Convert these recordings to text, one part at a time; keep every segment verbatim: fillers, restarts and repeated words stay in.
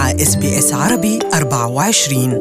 مع إس بي إس عربي أربعة وعشرين.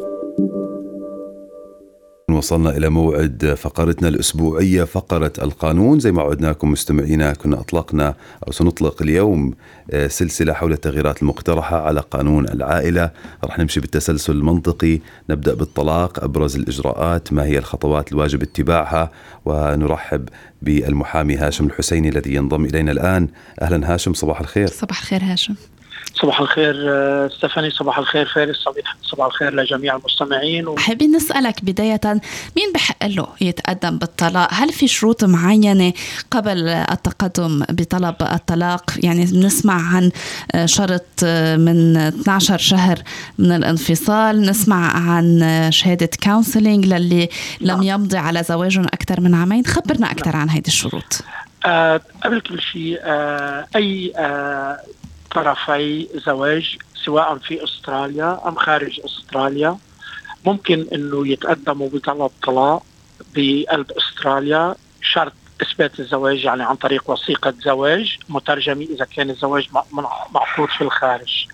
وصلنا إلى موعد فقرتنا الأسبوعية، فقرة القانون. زي ما عودناكم مستمعينا، كنا أطلقنا أو سنطلق اليوم سلسلة حول التغييرات المقترحة على قانون العائلة. رح نمشي بالتسلسل المنطقي، نبدأ بالطلاق، أبرز الإجراءات، ما هي الخطوات الواجب اتباعها، ونرحب بالمحامي هاشم الحسيني الذي ينضم إلينا الآن. أهلا هاشم، صباح الخير. صباح الخير هاشم. صباح الخير ستيفاني، صباح الخير فارس، صباح الخير لجميع المستمعين. و... حابين نسألك بداية، مين بحق له يتقدم بالطلاق؟ هل في شروط معينة قبل التقدم بطلب الطلاق؟ يعني نسمع عن شرط من اثني عشر شهر من الانفصال، نسمع عن شهادة كونسلينج للي لم يمضي على زواج أكثر من عامين. خبرنا أكثر عن هذه الشروط. آه قبل كل شيء، آه أي آه طرفي زواج سواء في أستراليا أم خارج أستراليا ممكن أنه يتقدموا بطلب طلاق بقلب أستراليا، شرط إثبات الزواج يعني عن طريق وثيقة زواج مترجمة إذا كان الزواج معقود في الخارج.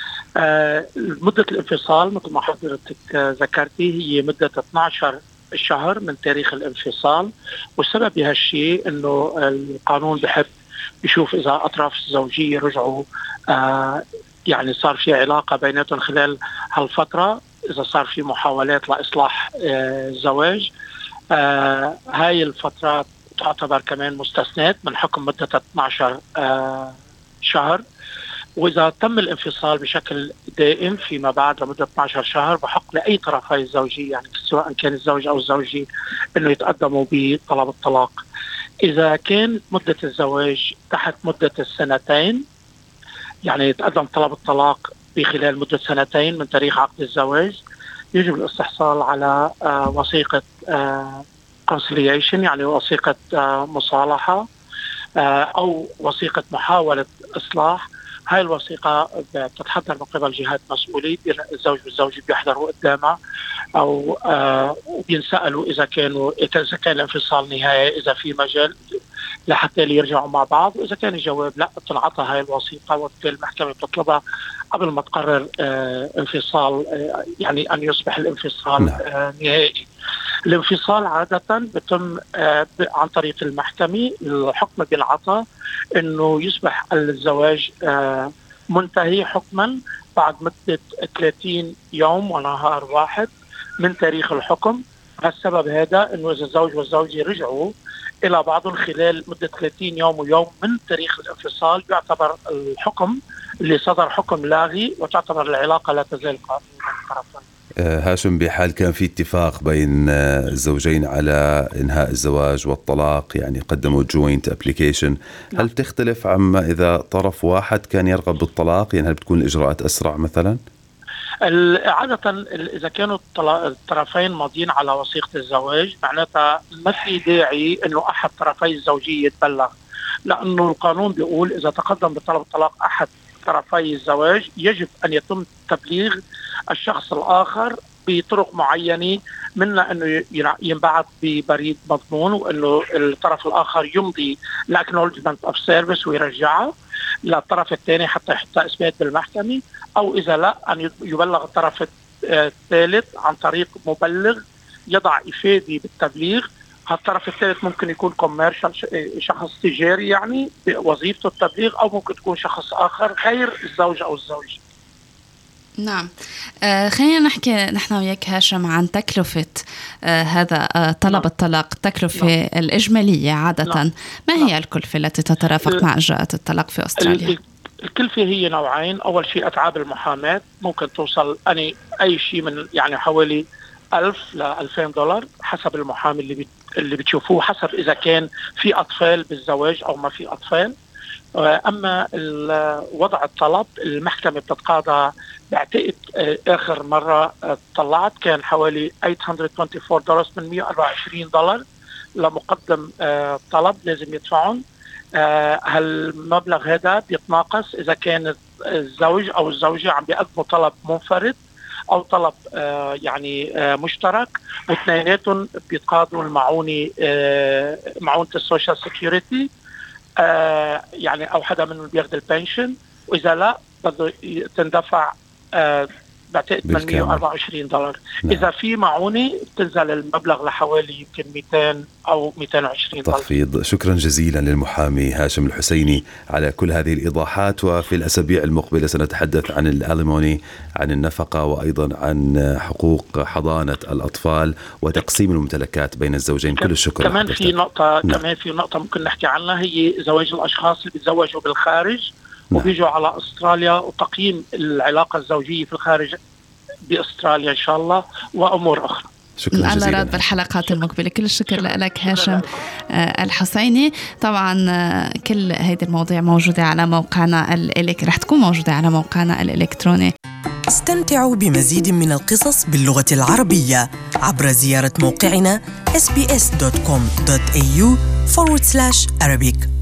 آه مدة الانفصال مثل ما حضرتك ذكرتي هي مدة اثني عشر شهر من تاريخ الانفصال، والسبب بهالشيء أنه القانون بحب يشوف إذا أطراف الزوجية رجعوا آه يعني صار في علاقة بيناتهم خلال هالفترة، إذا صار في محاولات لإصلاح آه الزواج. آه هاي الفترات تعتبر كمان مستثنات من حكم مدة اثني عشر آه شهر. وإذا تم الانفصال بشكل دائم فيما بعد لمدة اثني عشر شهر بحق لأي طرفي الزوجية يعني سواء كان الزوج أو الزوجة إنه يتقدموا بطلب الطلاق. إذا كان مدة الزواج تحت مدة السنتين، يعني يتقدم طلب الطلاق بخلال مدة سنتين من تاريخ عقد الزواج، يجب الاستحصال على آه وثيقة آه conciliation يعني وثيقة آه مصالحة آه أو وثيقة محاولة إصلاح. هاي الوثيقة بتتحضر من قبل جهات مسؤولة، الزوج والزوجة بيحضروا قدامها أو آه بينسألوا إذا كانوا إذا كان الانفصال نهاية، إذا في مجال لحتى يرجعوا مع بعض، وإذا كان الجواب لا بتنعطى هاي الوثيقة، وبالتالي المحكمة بتطلبها قبل ما تقرر آه انفصال آه يعني أن يصبح الانفصال آه نهائي. الانفصال عادة بتم آه عن طريق المحكمة، الحكم بينعطى إنه يصبح الزواج آه منتهي حكما بعد مدة ثلاثين يوم ونهار واحد من تاريخ الحكم. السبب هذا إنه إذا الزوج والزوجة رجعوا إلى بعضهم خلال مدة ثلاثين يوم ويوم من تاريخ الانفصال يعتبر الحكم اللي صدر حكم لاغي، وتعتبر العلاقة لا تزال قائمة بين الطرفين. هاشم، بحال كان في اتفاق بين الزوجين على إنهاء الزواج والطلاق، يعني قدموا joint application، هل تختلف عما إذا طرف واحد كان يرغب بالطلاق؟ يعني هل بتكون الإجراءات أسرع مثلا؟ عادة إذا كانوا الطرفين ماضيين على وثيقة الزواج معناتها ما في داعي إنه أحد طرفي الزوجية يتبلغ، لأنه القانون بيقول إذا تقدم بطلب الطلاق أحد طرفي الزواج يجب أن يتم تبليغ الشخص الآخر بطرق معينة، منها أنه ينبعث ببريد مضمون، وأنه الطرف الآخر يمضي acknowledgement of service ويرجعه للطرف الثاني حتى يحط إثبات بالمحكمة، أو إذا لا أن يبلغ الطرف الثالث عن طريق مبلغ يضع إفادة بالتبليغ. هالطرف الثالث ممكن يكون كوميرشال، شخص تجاري يعني بوظيفته التبليغ، أو ممكن تكون شخص آخر غير الزوج أو الزوجة. نعم. آه خلينا نحكي نحن وياك هاشم عن تكلفة آه هذا آه طلب نعم. الطلاق، التكلفة نعم. الإجمالية عادة نعم. ما هي نعم. الكلفة التي تترافق مع إجراءات الطلاق في أستراليا؟ الكلفة هي نوعين. أول شيء أتعاب المحاماة ممكن توصل أني أي شيء من يعني حوالي ألف لألفين دولار حسب المحامي اللي بي اللي بتشوفوه، حسب إذا كان في أطفال بالزواج أو ما في أطفال. أما وضع الطلب المحكمة بتتقاضى، بعتقد آخر مرة طلعت كان حوالي ثمانمائة وأربعة وعشرين دولار، ثمانمائة وأربعة وعشرين دولار لمقدم طلب لازم يدفعون. هالمبلغ هذا بيتناقص إذا كان الزوج أو الزوجة عم بيقدموا طلب منفرد أو طلب آه يعني آه مشترك، واثنيناتهم بيتقاضوا المعونة آه معونة السوشيال سيكيورتي آه يعني أو حدا منهم بياخد البنشن، وإذا لا بده تندفع آه بعتقد ثمانمئة وأربعة وعشرين دولار. نعم. إذا في معونة بتنزل المبلغ لحوالي يمكن مئتين أو مئتين وعشرين دولار تخفيض. شكرا جزيلا للمحامي هاشم الحسيني على كل هذه الإيضاحات. وفي الأسابيع المقبلة سنتحدث عن الأليموني، عن النفقة، وأيضا عن حقوق حضانة الأطفال وتقسيم الممتلكات بين الزوجين. كل الشكر. كمان في نقطة نعم. كمان في نقطة ممكن نحكي عنها، هي زواج الأشخاص اللي بيتزوجوا بالخارج وبيجوا على أستراليا، وتقييم العلاقة الزوجية في الخارج بأستراليا إن شاء الله، وأمور أخرى. شكرا على جزيلا. راد بالحلقات المقبلة. كل الشكر لك هاشم الحسيني. طبعا كل هذه المواضيع موجودة على موقعنا الإلكتروني، رح تكون موجودة على موقعنا الإلكتروني. استمتعوا بمزيد من القصص باللغة العربية عبر زيارة موقعنا إس بي إس دوت كوم دوت إيه يو forward slash Arabic.